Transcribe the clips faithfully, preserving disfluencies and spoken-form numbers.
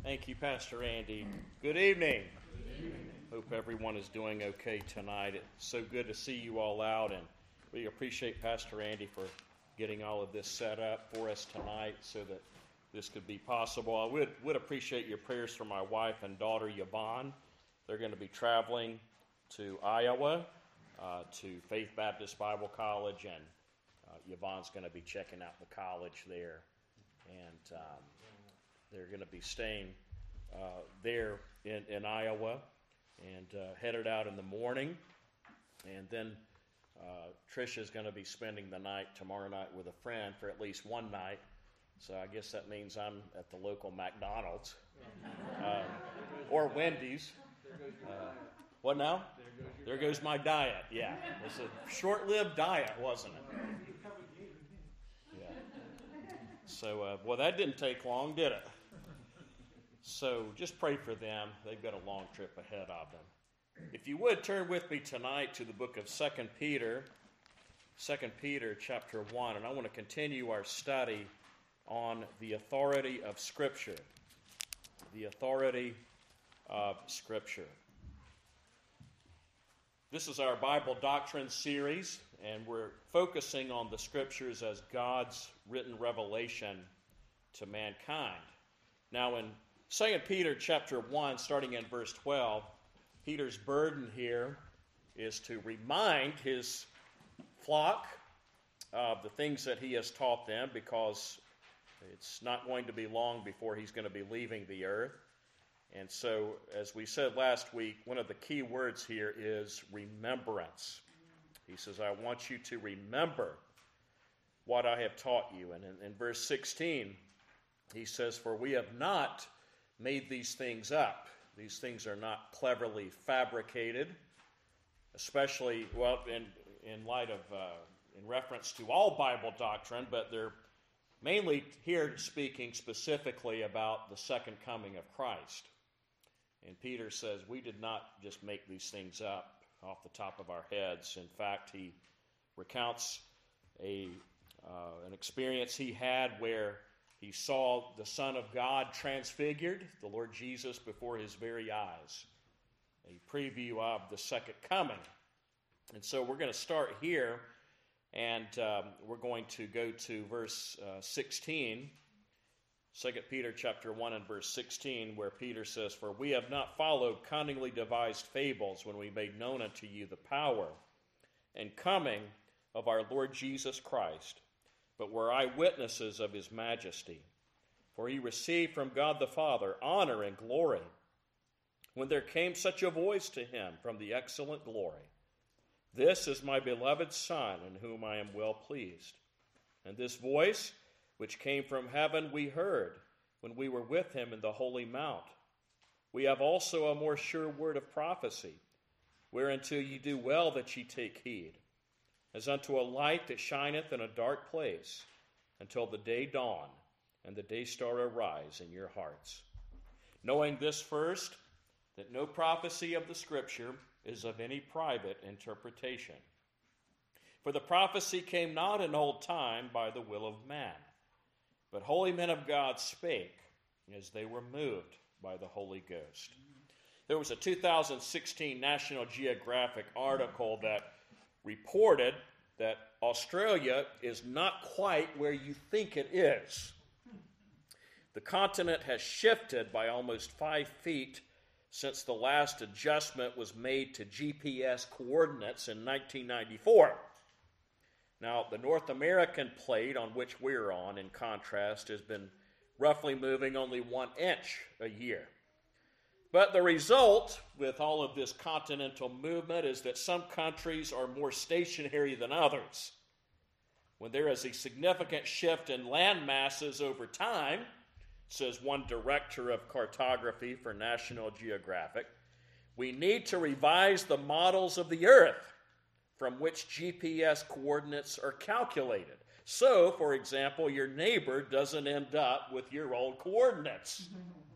Thank you, Pastor Andy. Good evening. Good evening. Hope everyone is doing okay tonight. It's so good to see you all out, and we appreciate Pastor Andy for getting all of this set up for us tonight so that this could be possible. I would, would appreciate your prayers for my wife and daughter, Yvonne. They're going to be traveling to Iowa, uh, to Faith Baptist Bible College, and uh, Yvonne's going to be checking out the college there. And um, they're going to be staying uh, there in, in Iowa and uh, headed out in the morning. And then uh, Trisha's going to be spending the night tomorrow night with a friend for at least one night. So I guess that means I'm at the local McDonald's uh, or Wendy's. Uh, what now? There goes my diet. Yeah, it was a short-lived diet, wasn't it? Yeah. So, uh, well, that didn't take long, did it? So just pray for them. They've got a long trip ahead of them. If you would, turn with me tonight to the book of Second Peter, Second Peter chapter one, and I want to continue our study on the authority of Scripture. The authority of Scripture. This is our Bible Doctrine series, and we're focusing on the Scriptures as God's written revelation to mankind. Now, in Second Peter chapter one, starting in verse twelve, Peter's burden here is to remind his flock of the things that he has taught them, because it's not going to be long before he's going to be leaving the earth. And so, as we said last week, one of the key words here is remembrance. He says, I want you to remember what I have taught you. And in, in verse sixteen, he says, for we have not made these things up. These things are not cleverly fabricated, especially, well, in, in light of, uh, in reference to all Bible doctrine, but they're mainly here speaking specifically about the second coming of Christ. And Peter says, we did not just make these things up off the top of our heads. In fact, he recounts a uh, an experience he had where he saw the Son of God transfigured, the Lord Jesus, before his very eyes. A preview of the second coming. And so we're going to start here, and um, we're going to go to verse uh, sixteen. Second Peter chapter one and verse sixteen, where Peter says, for we have not followed cunningly devised fables when we made known unto you the power and coming of our Lord Jesus Christ, but were eyewitnesses of his majesty. For he received from God the Father honor and glory, when there came such a voice to him from the excellent glory, this is my beloved Son, in whom I am well pleased. And this voice, which came from heaven, we heard when we were with him in the holy mount. We have also a more sure word of prophecy, whereunto ye do well that ye take heed, as unto a light that shineth in a dark place, until the day dawn and the day star arise in your hearts. Knowing this first, that no prophecy of the Scripture is of any private interpretation. For the prophecy came not in old time by the will of man, but holy men of God spake as they were moved by the Holy Ghost. There was a two thousand sixteen National Geographic article that reported that Australia is not quite where you think it is. The continent has shifted by almost five feet since the last adjustment was made to G P S coordinates in nineteen ninety-four. Now, the North American plate on which we're on, in contrast, has been roughly moving only one inch a year. But the result with all of this continental movement is that some countries are more stationary than others. When there is a significant shift in land masses over time, says one director of cartography for National Geographic, we need to revise the models of the earth from which G P S coordinates are calculated. So, for example, your neighbor doesn't end up with your old coordinates.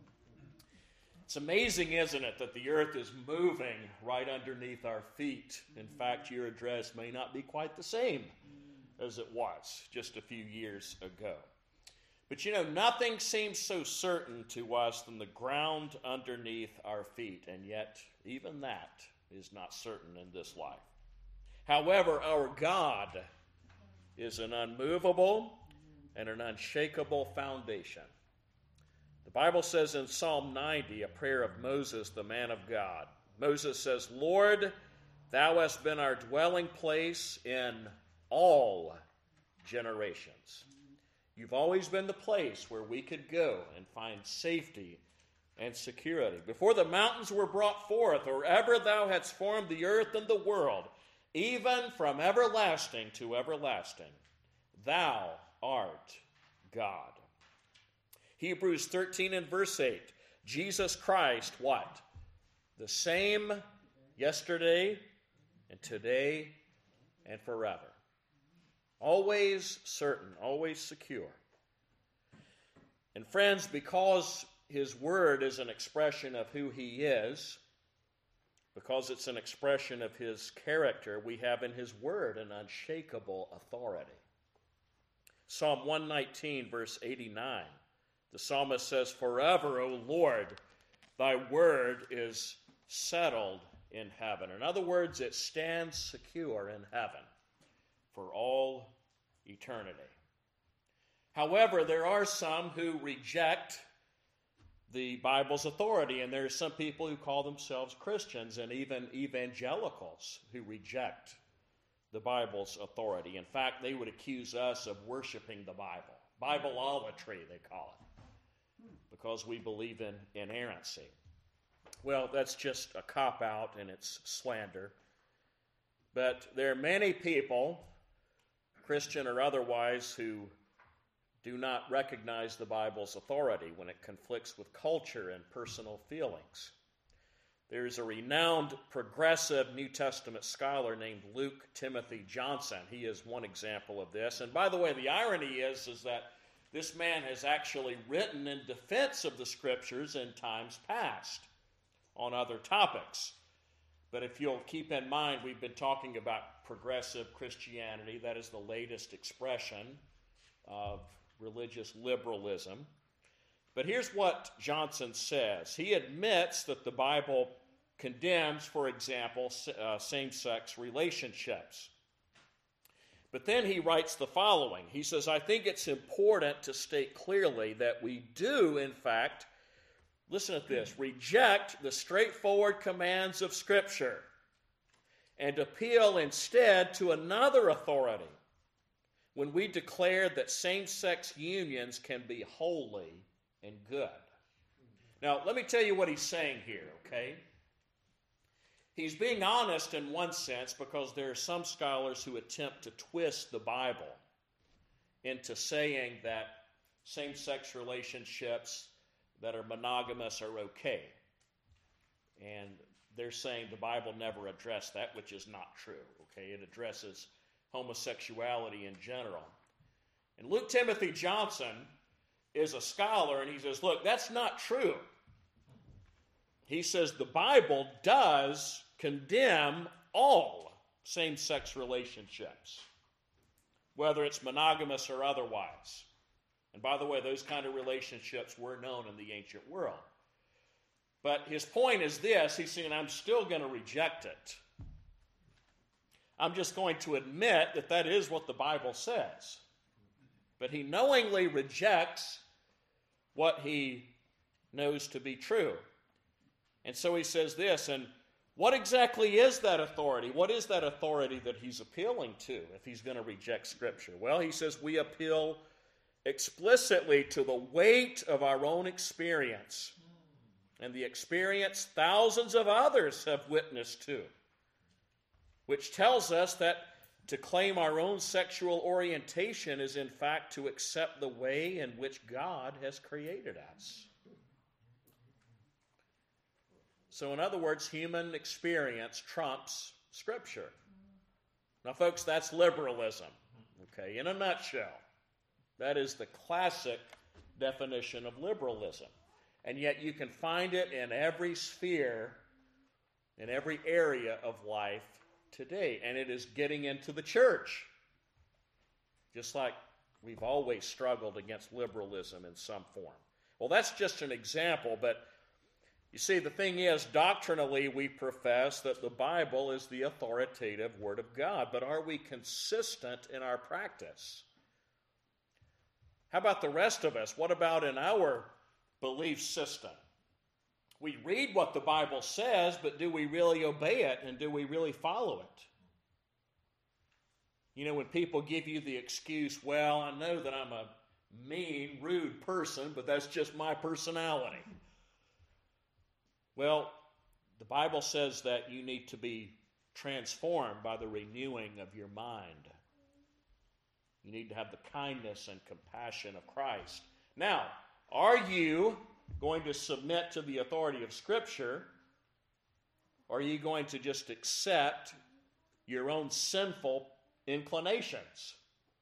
It's amazing, isn't it, that the earth is moving right underneath our feet. In fact, your address may not be quite the same as it was just a few years ago. But you know, nothing seems so certain to us than the ground underneath our feet, and yet even that is not certain in this life. However, our God is an unmovable and an unshakable foundation. The Bible says in Psalm ninety, a prayer of Moses, the man of God, Moses says, Lord, thou hast been our dwelling place in all generations. You've always been the place where we could go and find safety and security. Before the mountains were brought forth, or ever thou hadst formed the earth and the world, even from everlasting to everlasting, thou art God. Hebrews thirteen and verse eight, Jesus Christ, what? The same yesterday and today and forever. Always certain, always secure. And friends, because his word is an expression of who he is, because it's an expression of his character, we have in his word an unshakable authority. Psalm one nineteen, verse eighty-nine, the psalmist says, Forever, O Lord, thy word is settled in heaven. In other words, it stands secure in heaven for all eternity. However, there are some who reject the Bible's authority, and there are some people who call themselves Christians and even evangelicals who reject the Bible's authority. In fact, they would accuse us of worshiping the Bible. Bibleolatry, they call it, because we believe in inerrancy. Well, that's just a cop-out and it's slander. But there are many people, Christian or otherwise, who do not recognize the Bible's authority when it conflicts with culture and personal feelings. There's a renowned progressive New Testament scholar named Luke Timothy Johnson. He is one example of this. And by the way, the irony is, is that this man has actually written in defense of the Scriptures in times past on other topics. But if you'll keep in mind, we've been talking about progressive Christianity. That is the latest expression of religious liberalism. But here's what Johnson says. He admits that the Bible condemns, for example, uh, same-sex relationships. But then he writes the following. He says, I think it's important to state clearly that we do, in fact, listen to this, reject the straightforward commands of Scripture and appeal instead to another authority when we declare that same-sex unions can be holy and good. Now, let me tell you what he's saying here, okay? He's being honest in one sense because there are some scholars who attempt to twist the Bible into saying that same-sex relationships that are monogamous are okay. And they're saying the Bible never addressed that, which is not true, okay? It addresses homosexuality in general. And Luke Timothy Johnson is a scholar, and he says, look, that's not true. He says the Bible does condemn all same-sex relationships, whether it's monogamous or otherwise. And by the way, those kind of relationships were known in the ancient world. But his point is this, he's saying, I'm still going to reject it. I'm just going to admit that that is what the Bible says. But he knowingly rejects what he knows to be true. And so he says this, and what exactly is that authority? What is that authority that he's appealing to if he's going to reject Scripture? Well, he says we appeal explicitly to the weight of our own experience and the experience thousands of others have witnessed to, which tells us that to claim our own sexual orientation is in fact to accept the way in which God has created us. So in other words, human experience trumps Scripture. Now folks, that's liberalism, okay, in a nutshell. That is the classic definition of liberalism. And yet you can find it in every sphere, in every area of life today. And it is getting into the church. Just like We've always struggled against liberalism in some form. Well, that's just an example, but you see, the thing is, doctrinally, we profess that the Bible is the authoritative Word of God, but are we consistent in our practice? How about the rest of us? What about in our belief system? We read what the Bible says, but do we really obey it, and do we really follow it? You know, when people give you the excuse, well, I know that I'm a mean, rude person, but that's just my personality. Well, the Bible says that you need to be transformed by the renewing of your mind. You need to have the kindness and compassion of Christ. Now, are you going to submit to the authority of Scripture, or are you going to just accept your own sinful inclinations?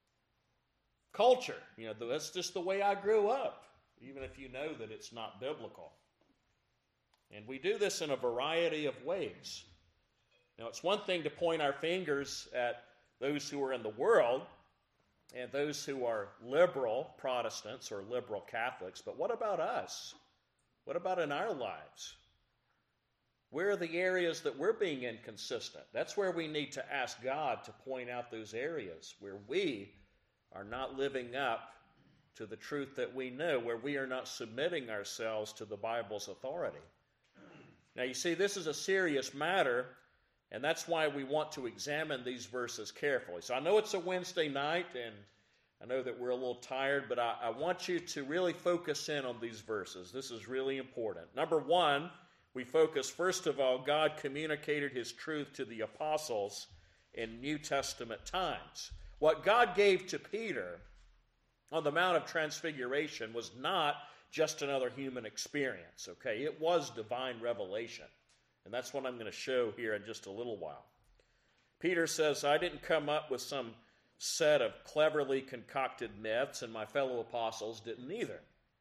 Culture, you know, that's just the way I grew up, even if you know that it's not biblical. And we do this in a variety of ways. Now, it's one thing to point our fingers at those who are in the world and those who are liberal Protestants or liberal Catholics, but what about us? What about in our lives? Where are the areas that we're being inconsistent? That's where we need to ask God to point out those areas where we are not living up to the truth that we know, where we are not submitting ourselves to the Bible's authority. Now, you see, this is a serious matter, and that's why we want to examine these verses carefully. So I know it's a Wednesday night, and I know that we're a little tired, but I, I want you to really focus in on these verses. This is really important. Number one, we focus, first of all, God communicated his truth to the apostles in New Testament times. What God gave to Peter on the Mount of Transfiguration was not just another human experience, okay? It was divine revelation. And that's what I'm going to show here in just a little while. Peter says, I didn't come up with some set of cleverly concocted myths, and my fellow apostles didn't either.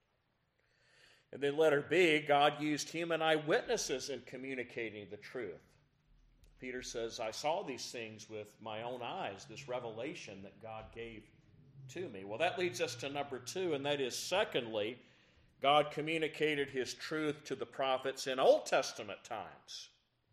And then letter B, God used human eyewitnesses in communicating the truth. Peter says, I saw these things with my own eyes, this revelation that God gave to me. Well, that leads us to number two, and that is, secondly, God communicated his truth to the prophets in Old Testament times.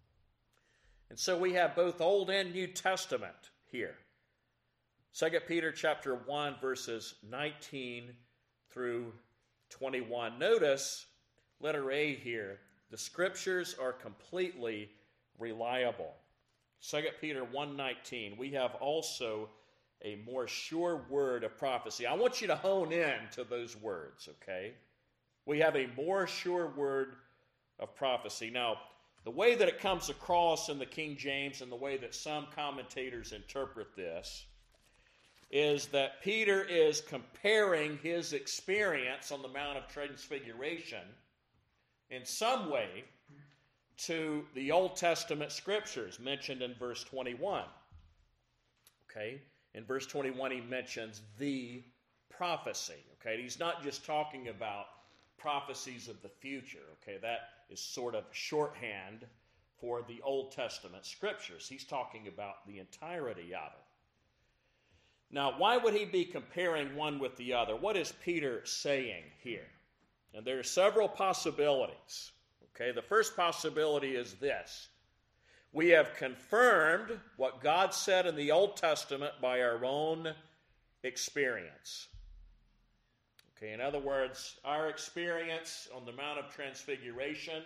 And so we have both Old and New Testament here. Second Peter chapter one, verses nineteen through twenty-one. Notice, letter A here, the Scriptures are completely reliable. Second Peter one nineteen, we have also a more sure word of prophecy. I want you to hone in to those words, okay? We have a more sure word of prophecy. Now, the way that it comes across in the King James and the way that some commentators interpret this is that Peter is comparing his experience on the Mount of Transfiguration in some way to the Old Testament Scriptures mentioned in verse twenty-one. Okay? In verse twenty-one, he mentions the prophecy. Okay? He's not just talking about prophecies of the future. Okay? That is sort of shorthand for the Old Testament Scriptures. He's talking about the entirety of it. Now, why would he be comparing one with the other? What is Peter saying here? And there are several possibilities. Okay, the first possibility is this. We have confirmed what God said in the Old Testament by our own experience. Okay, in other words, our experience on the Mount of Transfiguration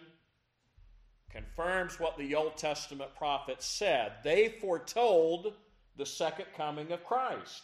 confirms what the Old Testament prophets said. They foretold the second coming of Christ.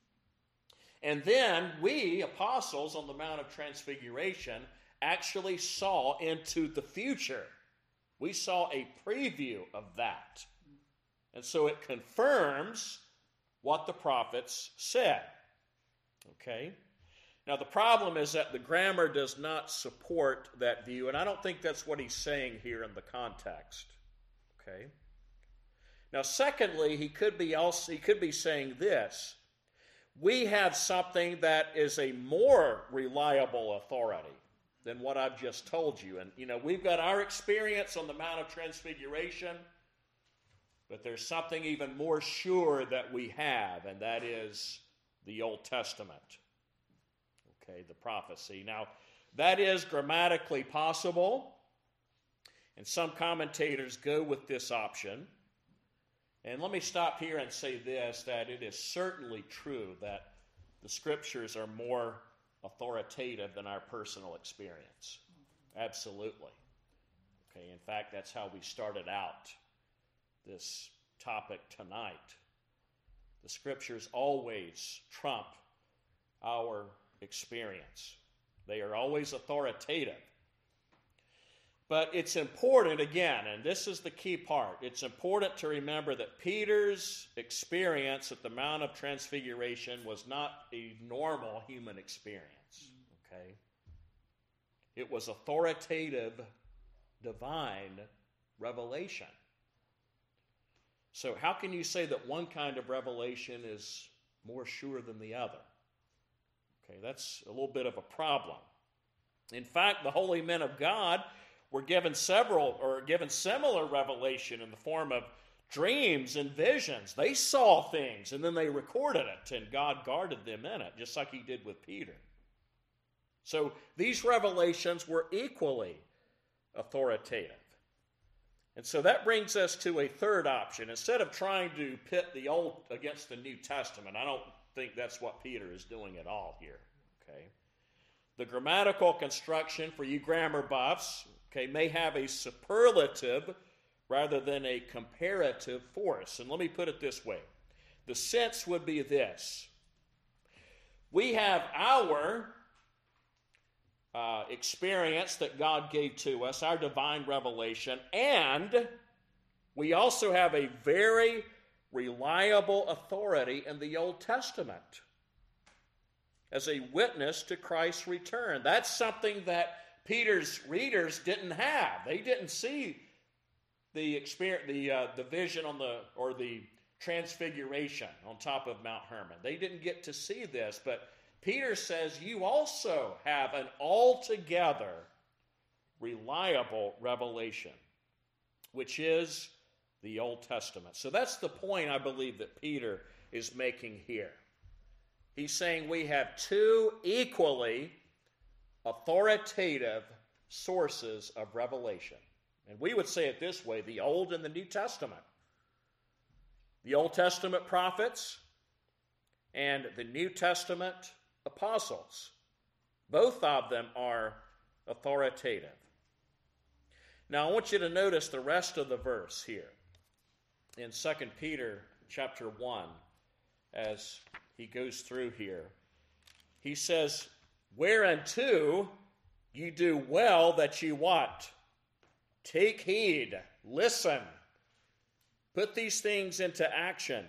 And then we, apostles on the Mount of Transfiguration, actually saw into the future. We saw a preview of that. And so it confirms what the prophets said. Okay? Now the problem is that the grammar does not support that view, and I don't think that's what he's saying here in the context. Okay? Now secondly, he could be also he could be saying this. We have something that is a more reliable authority than what I've just told you. And, you know, we've got our experience on the Mount of Transfiguration, but there's something even more sure that we have, and that is the Old Testament. Okay, the prophecy. Now, that is grammatically possible, and some commentators go with this option. And let me stop here and say this, that it is certainly true that the Scriptures are more authoritative than our personal experience. Absolutely. Okay, in fact, that's how we started out this topic tonight. The Scriptures always trump our experience. They are always authoritative. But it's important, again, and this is the key part, it's important to remember that Peter's experience at the Mount of Transfiguration was not a normal human experience. Okay? It was authoritative, divine revelation. So how can you say that one kind of revelation is more sure than the other? Okay, that's a little bit of a problem. In fact, the holy men of God were given several or given similar revelation in the form of dreams and visions. They saw things and then they recorded it, and God guarded them in it, just like he did with Peter. So these revelations were equally authoritative. And so that brings us to a third option. Instead of trying to pit the Old against the New Testament, I don't think that's what Peter is doing at all here. Okay, the grammatical construction for you grammar buffs, okay, may have a superlative rather than a comparative force. And let me put it this way. The sense would be this. We have our uh, experience that God gave to us, our divine revelation, and we also have a very reliable authority in the Old Testament as a witness to Christ's return. That's something that Peter's readers didn't have. They didn't see the experience, the uh, the vision on the or the transfiguration on top of Mount Hermon. They didn't get to see this, but Peter says you also have an altogether reliable revelation, which is the Old Testament. So that's the point I believe that Peter is making here. He's saying we have two equally authoritative sources of revelation. And we would say it this way, the Old and the New Testament. The Old Testament prophets and the New Testament apostles. Both of them are authoritative. Now I want you to notice the rest of the verse here in Second Peter chapter one as he goes through here. He says, whereunto you do well that you what? Take heed, listen, put these things into action,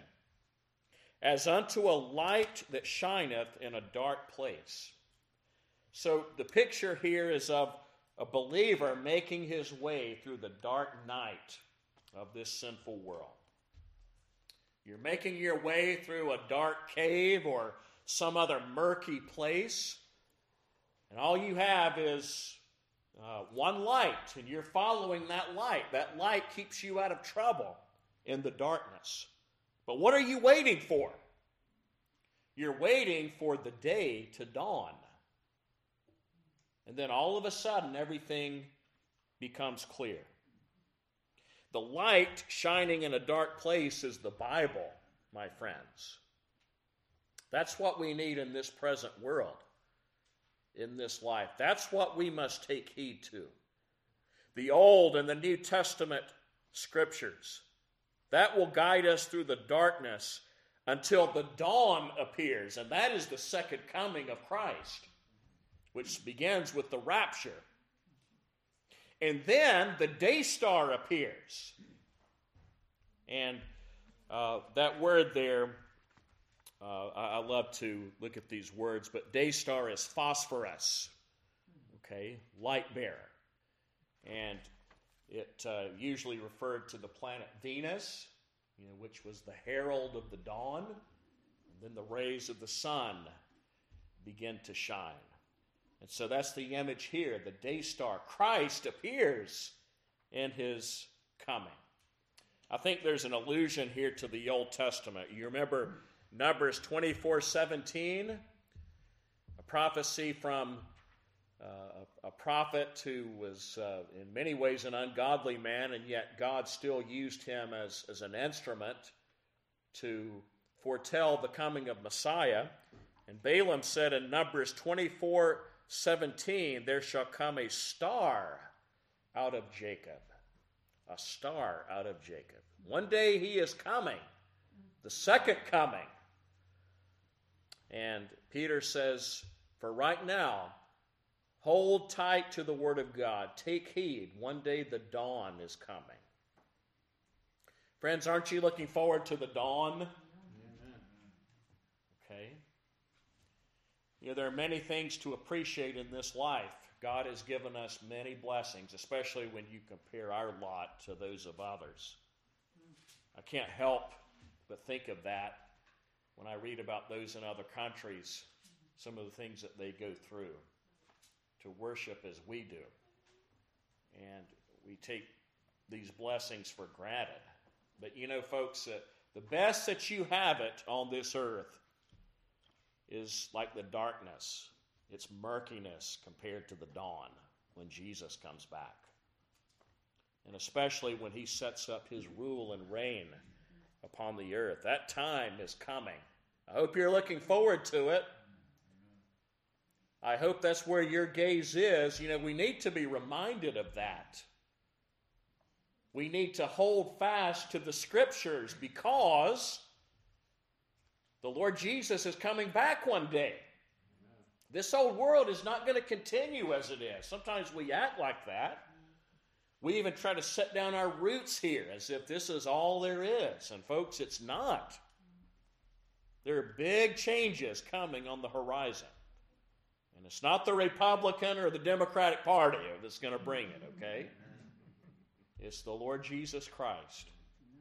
as unto a light that shineth in a dark place. So the picture here is of a believer making his way through the dark night of this sinful world. You're making your way through a dark cave or some other murky place, and all you have is uh, one light, and you're following that light. That light keeps you out of trouble in the darkness. But what are you waiting for? You're waiting for the day to dawn. And then all of a sudden, everything becomes clear. The light shining in a dark place is the Bible, my friends. That's what we need in this present world, in this life. That's what we must take heed to. The Old and the New Testament scriptures. That will guide us through the darkness until the dawn appears. And that is the second coming of Christ, which begins with the rapture. And then the day star appears. And uh, that word there, uh, I, I love to look at these words, but day star is phosphorus, okay, light bearer. And it uh, usually referred to the planet Venus, you know, which was the herald of the dawn. And then the rays of the sun begin to shine. And so that's the image here, the day star. Christ appears in his coming. I think there's an allusion here to the Old Testament. You remember Numbers twenty-four seventeen, a prophecy from uh, a, a prophet who was uh, in many ways an ungodly man, and yet God still used him as, as an instrument to foretell the coming of Messiah. And Balaam said in Numbers twenty-four seventeen, there shall come a star out of Jacob. A star out of Jacob. One day he is coming, the second coming. And Peter says, for right now, hold tight to the word of God. Take heed. One day the dawn is coming. Friends, aren't you looking forward to the dawn? Amen. Okay. You know, there are many things to appreciate in this life. God has given us many blessings, especially when you compare our lot to those of others. I can't help but think of that when I read about those in other countries, some of the things that they go through to worship as we do. And we take these blessings for granted. But you know, folks, that the best that you have it on this earth is like the darkness. It's murkiness compared to the dawn when Jesus comes back. And especially when he sets up his rule and reign upon the earth. That time is coming. I hope you're looking forward to it. I hope that's where your gaze is. You know, we need to be reminded of that. We need to hold fast to the Scriptures because the Lord Jesus is coming back one day. This old world is not going to continue as it is. Sometimes we act like that. We even try to set down our roots here as if this is all there is. And folks, it's not. There are big changes coming on the horizon. And it's not the Republican or the Democratic Party that's going to bring it, okay? It's the Lord Jesus Christ.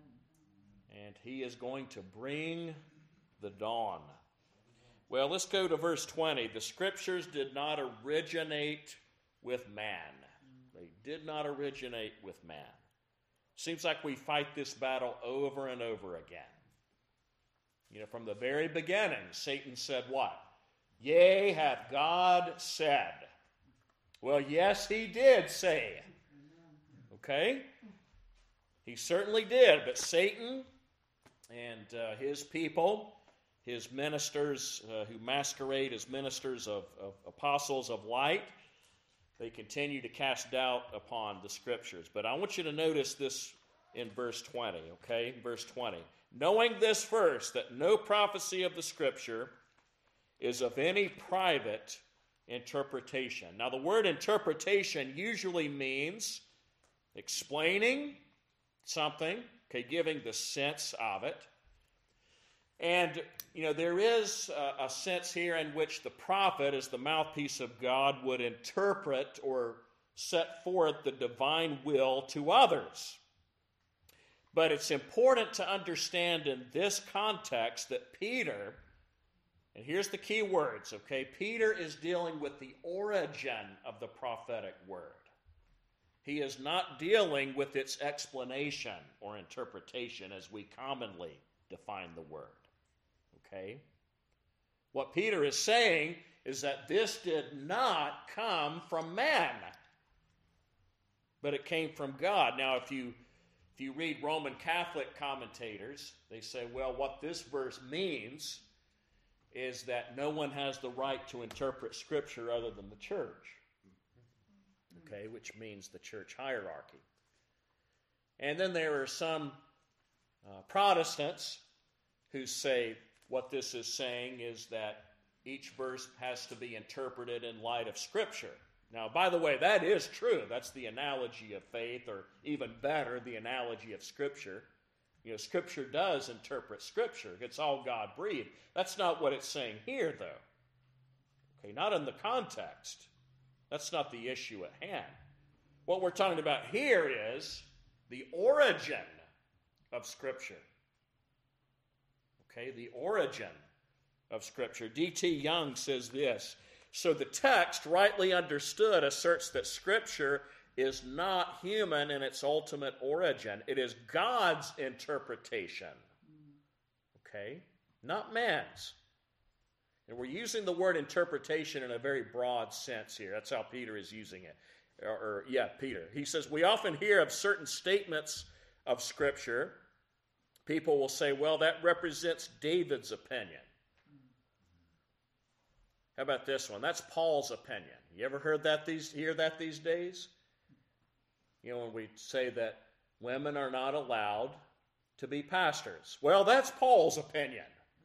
And he is going to bring the dawn. Well, let's go to verse twenty. The Scriptures did not originate with man. They did not originate with man. Seems like we fight this battle over and over again. You know, from the very beginning, Satan said what? Yea, hath God said. Well, yes, he did say. Okay? He certainly did. But Satan and uh, his people, his ministers uh, who masquerade as ministers of, of apostles of light, they continue to cast doubt upon the Scriptures. But I want you to notice this in verse twenty, okay? Verse twenty. Knowing this first, that no prophecy of the Scripture is of any private interpretation. Now, the word interpretation usually means explaining something, okay, giving the sense of it. And, you know, there is a, a sense here in which the prophet, as the mouthpiece of God, would interpret or set forth the divine will to others. But it's important to understand in this context that Peter, and here's the key words, okay? Peter is dealing with the origin of the prophetic word. He is not dealing with its explanation or interpretation as we commonly define the word. Okay? What Peter is saying is that this did not come from man, but it came from God. Now, if you if you read Roman Catholic commentators, they say, well, what this verse means is that no one has the right to interpret Scripture other than the church. Okay, which means the church hierarchy. And then there are some uh, Protestants who say what this is saying is that each verse has to be interpreted in light of Scripture. Now, by the way, that is true. That's the analogy of faith, or even better, the analogy of Scripture. You know, Scripture does interpret Scripture. It's all God-breathed. That's not what it's saying here, though. Okay, not in the context. That's not the issue at hand. What we're talking about here is the origin of Scripture. Okay, the origin of Scripture. D T Young says this: so the text, rightly understood, asserts that Scripture is not human in its ultimate origin. It is God's interpretation. Okay? not man's. And we're using the word interpretation in a very broad sense here. That's how Peter is using it. Or, or yeah, Peter. He says, we often hear of certain statements of Scripture. People will say, well, that represents David's opinion. How about this one? That's Paul's opinion. You ever heard that these hear that these days? You know, when we say that women are not allowed to be pastors. Well, that's Paul's opinion.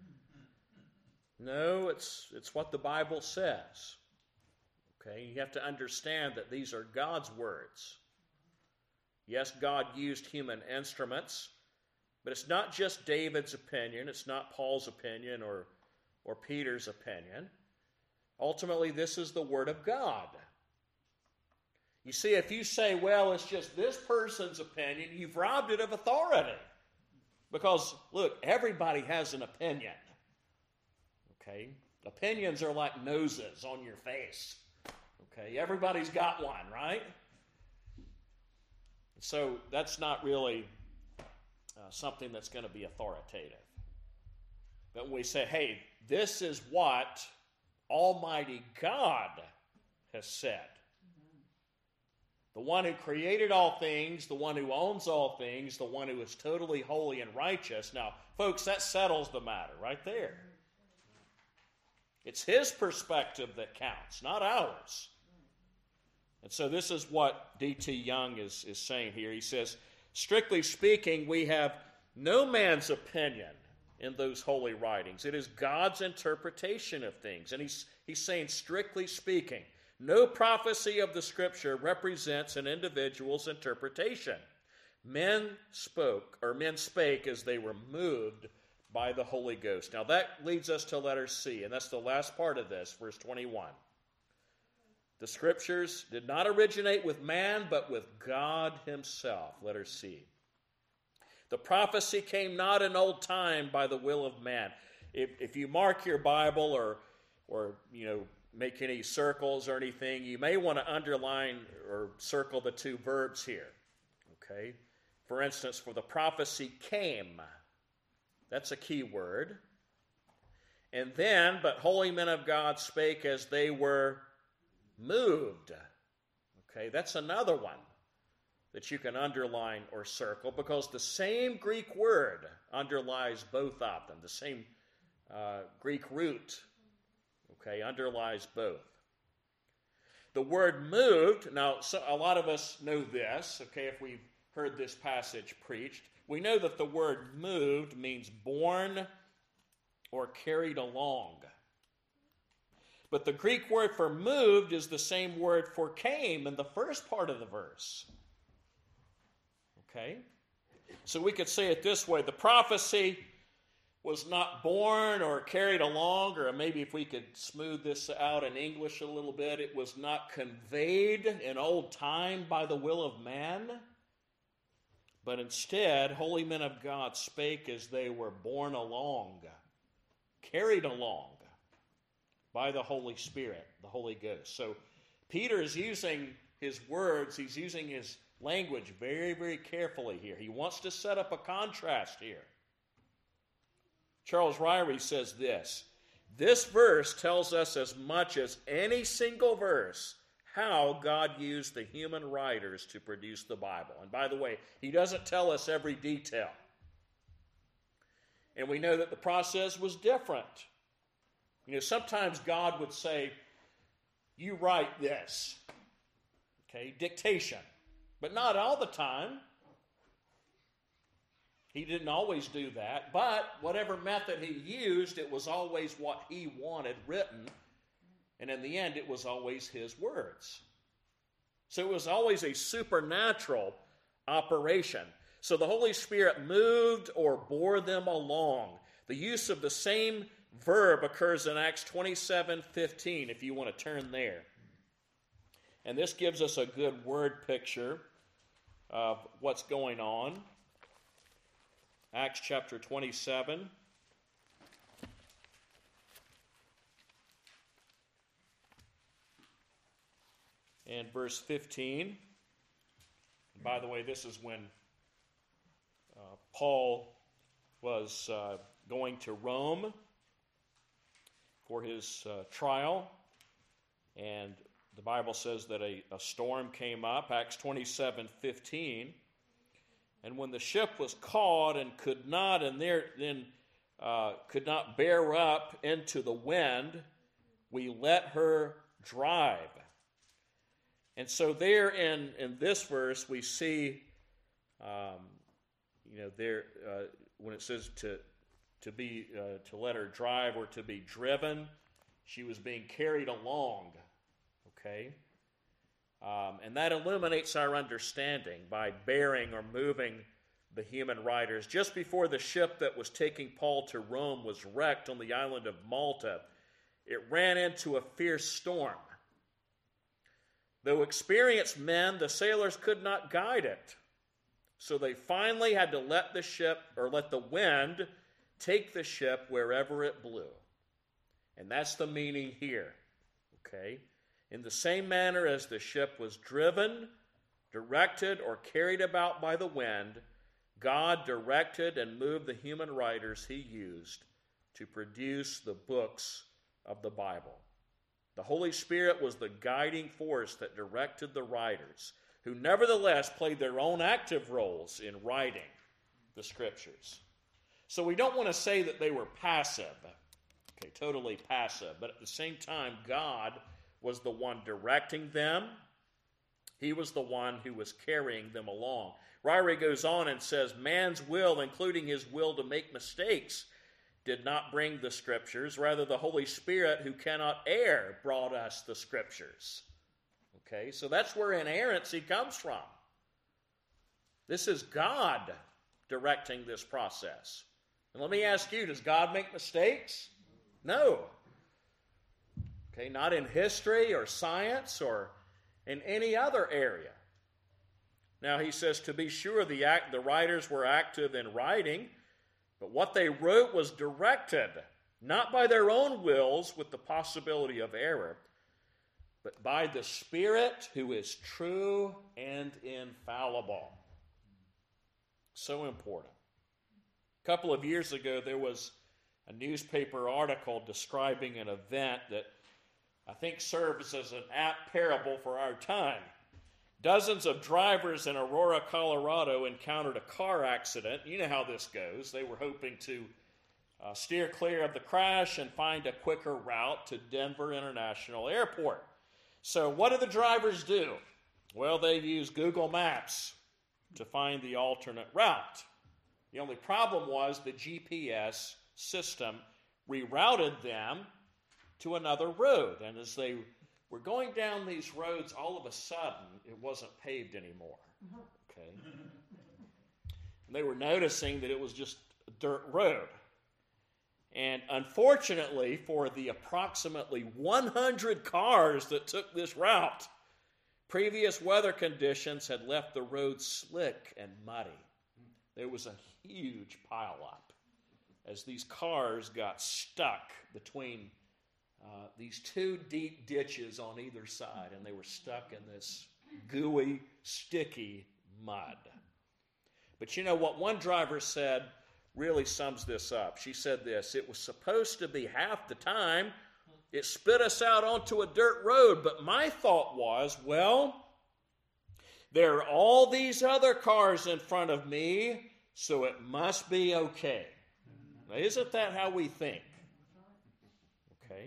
No, it's it's what the Bible says. Okay, you have to understand that these are God's words. Yes, God used human instruments, but it's not just David's opinion, it's not Paul's opinion or, or Peter's opinion. Ultimately, this is the Word of God. You see, if you say, well, it's just this person's opinion, you've robbed it of authority. Because, look, everybody has an opinion. Okay? Opinions are like noses on your face. Okay? Everybody's got one, right? So that's not really uh, something that's going to be authoritative. But when we say, hey, this is what Almighty God has said. The one who created all things, the one who owns all things, the one who is totally holy and righteous. Now, folks, that settles the matter right there. It's his perspective that counts, not ours. And so this is what D T Young is, is saying here. He says, strictly speaking, we have no man's opinion in those holy writings. It is God's interpretation of things. And he's, he's saying, strictly speaking, no prophecy of the Scripture represents an individual's interpretation. Men spoke, or men spake as they were moved by the Holy Ghost. Now that leads us to letter C, and that's the last part of this, verse twenty-one. The Scriptures did not originate with man, but with God himself, letter C. The prophecy came not in old time by the will of man. If, if you mark your Bible or, or you know, make any circles or anything, you may want to underline or circle the two verbs here. Okay? For instance, for the prophecy came. That's a key word. And then, but holy men of God spake as they were moved. Okay, that's another one that you can underline or circle because the same Greek word underlies both of them. The same uh, Greek root, okay, underlies both. The word moved, now so a lot of us know this, okay, if we've heard this passage preached. We know that the word moved means borne or carried along. But the Greek word for moved is the same word for came in the first part of the verse. Okay? So we could say it this way. The prophecy was not born or carried along, or maybe if we could smooth this out in English a little bit, it was not conveyed in old time by the will of man. But instead, holy men of God spake as they were borne along, carried along by the Holy Spirit, the Holy Ghost. So Peter is using his words, he's using his language very, very carefully here. He wants to set up a contrast here. Charles Ryrie says this, this verse tells us as much as any single verse how God used the human writers to produce the Bible. And by the way, he doesn't tell us every detail. And we know that the process was different. You know, sometimes God would say, you write this. Okay, dictation. But not all the time. He didn't always do that. But whatever method he used, it was always what he wanted written. And in the end, it was always his words. So it was always a supernatural operation. So the Holy Spirit moved or bore them along. The use of the same verb occurs in Acts twenty-seven fifteen, if you want to turn there. And this gives us a good word picture of what's going on. Acts chapter twenty-seven. And verse fifteen. By the way, this is when uh, Paul was uh, going to Rome for his uh, trial, and the Bible says that a, a storm came up, Acts twenty-seven fifteen, and when the ship was caught and could not, and there then uh, could not bear up into the wind, we let her drive. And so there in, in this verse we see, um, you know, there uh, when it says to to be uh, to let her drive or to be driven, she was being carried along. Okay, um, and that illuminates our understanding by bearing or moving the human riders. Just before the ship that was taking Paul to Rome was wrecked on the island of Malta, it ran into a fierce storm. Though experienced men, the sailors could not guide it. So they finally had to let the ship, or let the wind, take the ship wherever it blew. And that's the meaning here. Okay? In the same manner as the ship was driven, directed, or carried about by the wind, God directed and moved the human writers he used to produce the books of the Bible. The Holy Spirit was the guiding force that directed the writers, who nevertheless played their own active roles in writing the Scriptures. So we don't want to say that they were passive, okay, totally passive, but at the same time, God was the one directing them. He was the one who was carrying them along. Ryrie goes on and says, man's will, including his will to make mistakes, did not bring the Scriptures. Rather, the Holy Spirit, who cannot err, brought us the Scriptures. Okay, so that's where inerrancy comes from. This is God directing this process. And let me ask you, does God make mistakes? No. Okay, not in history or science or in any other area. Now, he says, to be sure, the, act, the writers were active in writing, but what they wrote was directed, not by their own wills with the possibility of error, but by the Spirit who is true and infallible. So important. A couple of years ago, there was a newspaper article describing an event that I think serves as an apt parable for our time. Dozens of drivers in Aurora, Colorado encountered a car accident. You know how this goes. They were hoping to uh, steer clear of the crash and find a quicker route to Denver International Airport. So what do the drivers do? Well, they use Google Maps to find the alternate route. The only problem was the G P S system rerouted them to another road. And as they were going down these roads, all of a sudden, it wasn't paved anymore. Okay? And they were noticing that it was just a dirt road. And unfortunately, for the approximately one hundred cars that took this route, previous weather conditions had left the road slick and muddy. There was a huge pileup as these cars got stuck between uh, these two deep ditches on either side, and they were stuck in this gooey, sticky mud. But you know what one driver said really sums this up. She said this: it was supposed to be half the time. It spit us out onto a dirt road, but my thought was, well, there are all these other cars in front of me, so it must be okay. Now, isn't that how we think? Okay.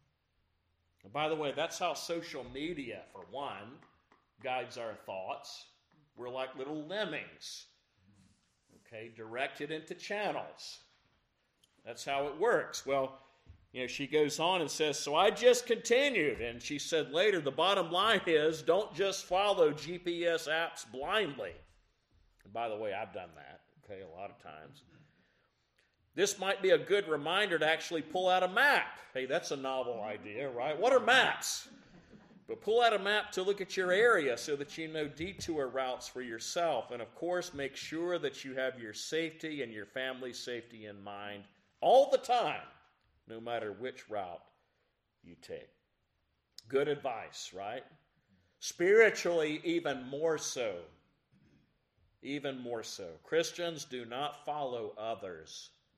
And by the way, that's how social media, for one, guides our thoughts. We're like little lemmings. Okay, directed into channels. That's how it works. Well, you know, she goes on and says, so I just continued. And she said later, the bottom line is, don't just follow G P S apps blindly. And by the way, I've done that, okay, a lot of times. This might be a good reminder to actually pull out a map. Hey, that's a novel idea, right? What are maps? But pull out a map to look at your area so that you know detour routes for yourself. And of course, make sure that you have your safety and your family's safety in mind all the time, no matter which route you take. Good advice, right? Spiritually, even more so. Even more so. Christians do not follow others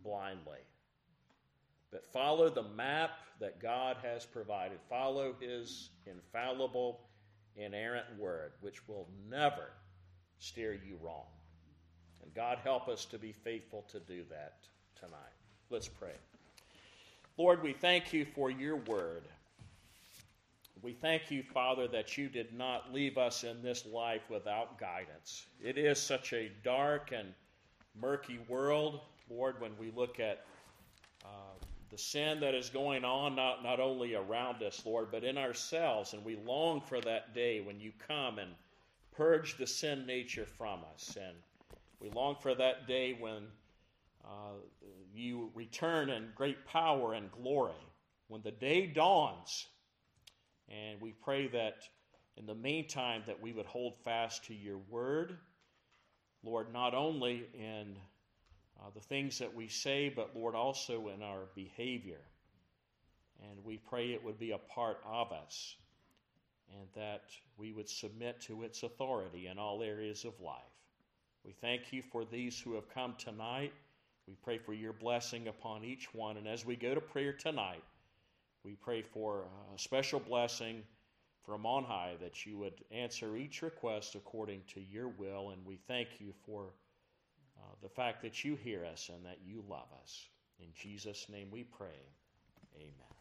blindly, but follow the map that God has provided. Follow his infallible, inerrant word, which will never steer you wrong. And God, help us to be faithful to do that tonight. Let's pray. Lord, we thank you for your word. We thank you, Father, that you did not leave us in this life without guidance. It is such a dark and murky world, Lord, when we look at uh, the sin that is going on, not, not only around us, Lord, but in ourselves. And we long for that day when you come and purge the sin nature from us. And we long for that day when uh, you return in great power and glory, when the day dawns. And we pray that in the meantime that we would hold fast to your word, Lord, not only in uh, the things that we say, but Lord, also in our behavior. And we pray it would be a part of us, and that we would submit to its authority in all areas of life. We thank you for these who have come tonight. We pray for your blessing upon each one. And as we go to prayer tonight, we pray for a special blessing from on high, that you would answer each request according to your will. And we thank you for uh, the fact that you hear us and that you love us. In Jesus' name we pray. Amen.